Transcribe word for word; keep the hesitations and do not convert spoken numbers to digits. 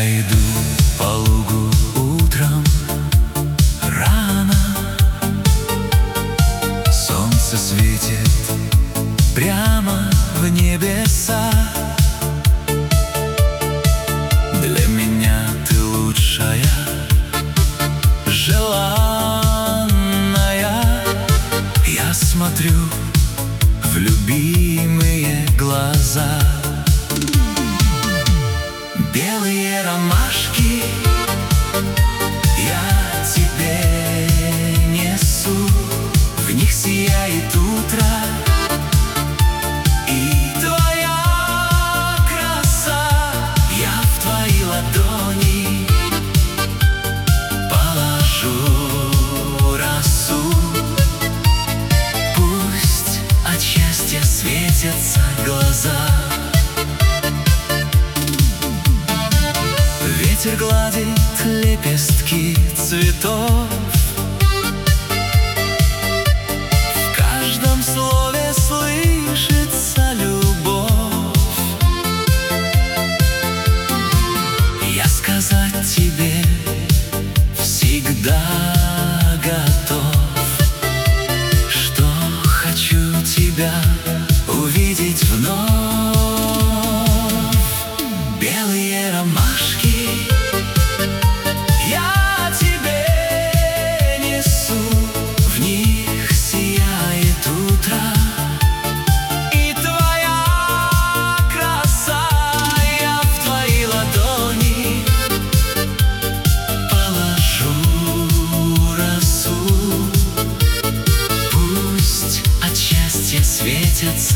Я иду по лугу утром рано, солнце светит прямо в небеса. Для меня ты лучшая, желанная. Я смотрю в любимые глаза. Белые ромашки я тебе несу, в них сияет утро, и твоя краса. Я в твои ладони положу росу. Пусть от счастья светятся глаза. Ветер гладит лепестки цветов, в каждом слове слышится любовь. Я сказать тебе всегда готов, что хочу тебя увидеть вновь. Белые ромашки я тебе несу, в них сияет утро, и твоя краса. Я в твои ладони положу росу. Пусть от счастья светятся